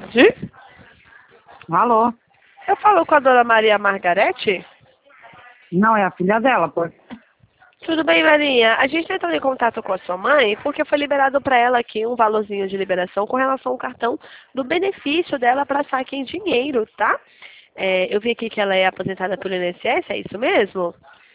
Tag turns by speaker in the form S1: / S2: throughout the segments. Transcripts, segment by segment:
S1: tarde.
S2: Alô?
S1: Eu falo com a dona Maria Margarete?
S2: Não, é a filha dela, pô.
S1: Tudo bem, Maria? A gente entrou em contato com a sua mãe porque foi liberado para ela aqui um valorzinho de liberação com relação ao cartão do benefício dela para saque em dinheiro, tá? Eu vi aqui que ela é aposentada pelo INSS, é isso mesmo?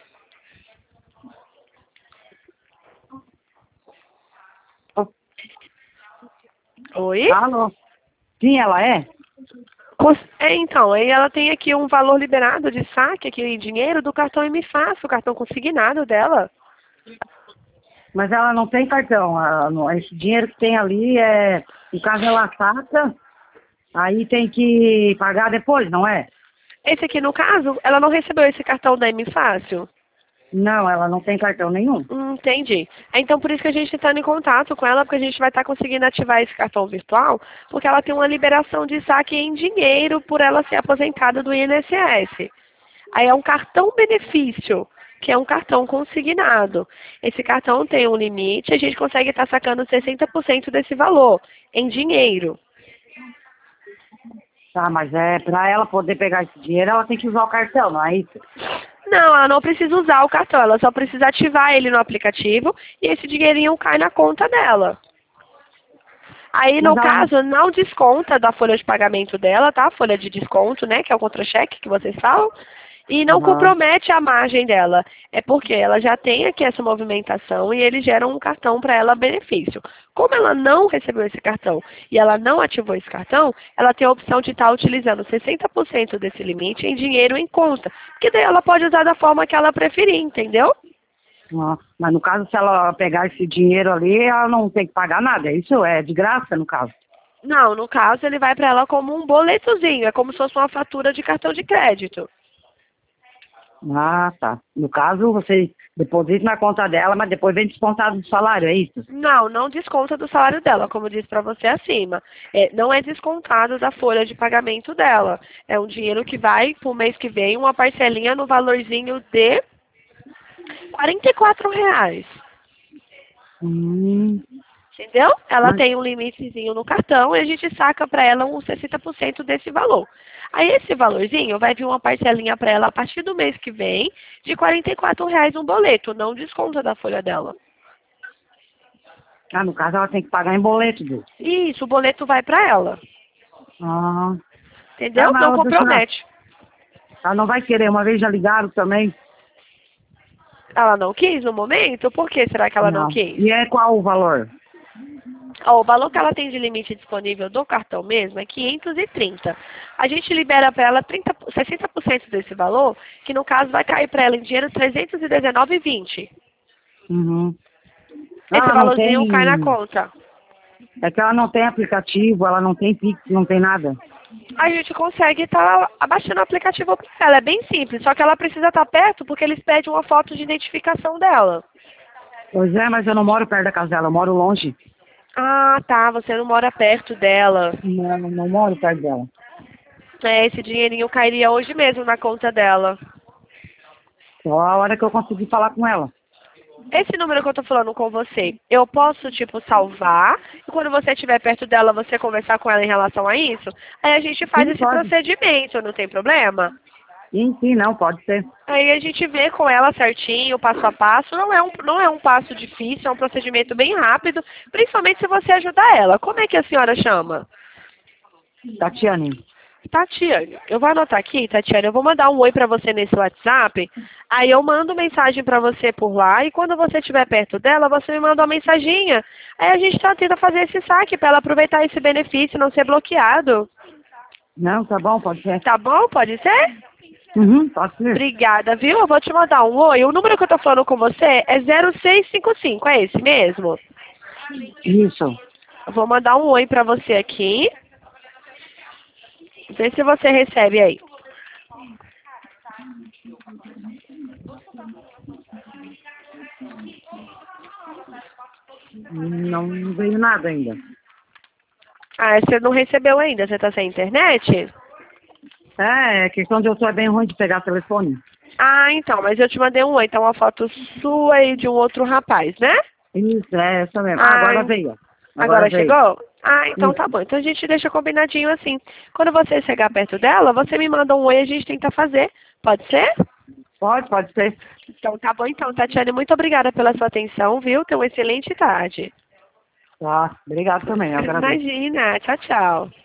S1: Oi?
S2: Alô? Sim, ela é?
S1: Então, aí ela tem aqui um valor liberado de saque aqui em dinheiro do cartão o cartão consignado dela.
S2: Mas ela não tem cartão. Esse dinheiro que tem ali no caso ela saca, aí tem que pagar depois, não é?
S1: Esse aqui, no caso, ela não recebeu esse cartão da M Fácil?
S2: Não, ela não tem cartão nenhum.
S1: Entendi. Então, por isso que a gente está em contato com ela, porque a gente vai estar conseguindo ativar esse cartão virtual, porque ela tem uma liberação de saque em dinheiro por ela ser aposentada do INSS. Aí é um cartão benefício, que é um cartão consignado. Esse cartão tem um limite, a gente consegue estar sacando 60% desse valor em dinheiro.
S2: Tá, mas pra ela poder pegar esse dinheiro, ela tem que usar o cartão, não é isso?
S1: Não, ela não precisa usar o cartão, ela só precisa ativar ele no aplicativo e esse dinheirinho cai na conta dela. Aí,
S2: Mas
S1: no
S2: ela não...
S1: caso, não desconta da folha de pagamento dela, tá? Folha de desconto, né? Que é o contra-cheque que vocês falam. E não
S2: Aham.
S1: compromete a margem dela. É porque ela já tem aqui essa movimentação e eles geram um cartão para ela benefício. Como ela não recebeu esse cartão e ela não ativou esse cartão, ela tem a opção de estar utilizando 60% desse limite em dinheiro em conta. Que daí ela pode usar da forma que ela preferir, entendeu?
S2: Mas no caso, se ela pegar esse dinheiro ali, ela não tem que pagar nada. Isso é de graça, no caso.
S1: Não, no caso ele vai para ela como um boletozinho, é como se fosse uma fatura de cartão de crédito.
S2: Ah, tá. No caso, você deposita na conta dela, mas depois vem descontado do salário, é isso?
S1: Não, não desconta do salário dela, como eu disse para você acima. Não é descontado da folha de pagamento dela. É um dinheiro que vai para o mês que vem, uma parcelinha no valorzinho de R$ 44.
S2: Hum,
S1: Entendeu? Ela
S2: mas,
S1: tem um limitezinho no cartão e a gente saca para ela uns 60% desse valor. Aí esse valorzinho vai vir uma parcelinha para ela a partir do mês que vem de R$ 44 um boleto, não desconta da folha dela.
S2: no caso, ela tem que pagar em boleto, Deus.
S1: Isso, o boleto vai para ela.
S2: Ah,
S1: Entendeu?
S2: mas
S1: Não
S2: deixa eu...
S1: compromete.
S2: Ela não vai querer. Uma vez já ligaram também.
S1: Ela não quis no momento? Por que será que ela não
S2: Não.
S1: quis?
S2: E qual o valor?
S1: Ó, o valor que ela tem de limite disponível do cartão mesmo é 530. A gente libera para ela 60% desse valor, que no caso vai cair para ela em dinheiro 319,20.
S2: Uhum.
S1: Esse
S2: Ela não
S1: valorzinho cai na
S2: tem...
S1: conta.
S2: É que ela não tem aplicativo, ela não tem Pix, não tem nada.
S1: A gente consegue estar abaixando o aplicativo para ela. É bem simples, só que ela precisa estar perto porque eles pedem uma foto de identificação dela.
S2: Pois é, mas eu não moro perto da casa dela, eu moro longe.
S1: Ah, tá. Você não mora perto dela.
S2: Não moro perto dela.
S1: Esse dinheirinho cairia hoje mesmo na conta dela.
S2: Só a hora que eu consegui falar com ela.
S1: Esse número que eu tô falando com você, eu posso, tipo, salvar, e quando você estiver perto dela, você conversar com ela em relação a isso? Aí a gente faz
S2: Sim,
S1: esse
S2: pode.
S1: procedimento, não tem problema?
S2: Sim, não, pode ser.
S1: Aí a gente vê com ela certinho, passo a passo. Não é um passo difícil, é um procedimento bem rápido, principalmente se você ajudar ela. Como é que a senhora chama?
S2: Tatiane.
S1: Tatiane, eu vou anotar aqui, Tatiane, eu vou mandar um oi pra você nesse WhatsApp, aí eu mando mensagem pra você por lá, e quando você estiver perto dela, você me manda uma mensaginha. Aí a gente tenta fazer esse saque pra ela aproveitar esse benefício, não ser bloqueado.
S2: Não, tá bom, pode ser.
S1: Tá bom? Pode ser?
S2: Uhum, pode ser.
S1: Obrigada, viu? Eu vou te mandar um oi. O número que eu tô falando com você é 0655, é esse mesmo?
S2: Isso.
S1: Eu vou mandar um oi pra você aqui. Vê se você recebe aí.
S2: Não veio nada ainda.
S1: Ah, você não recebeu ainda? Você tá sem internet?
S2: É questão de eu sou bem ruim de pegar telefone.
S1: Ah, então, mas eu te mandei um oi, então uma foto sua e de um outro rapaz, né?
S2: Isso, é essa mesmo. Ah,
S1: Ah,
S2: agora veio. Agora
S1: agora
S2: veio.
S1: chegou? Ah, então tá bom. Então a gente deixa combinadinho assim. Quando você chegar perto dela, você me manda um oi e a gente tenta fazer. Pode ser?
S2: Pode ser.
S1: Então tá bom então, Tatiane. Muito obrigada pela sua atenção, viu? Tenha uma excelente tarde.
S2: Tá, obrigado também, eu agradeço.
S1: Imagina. Tchau, tchau.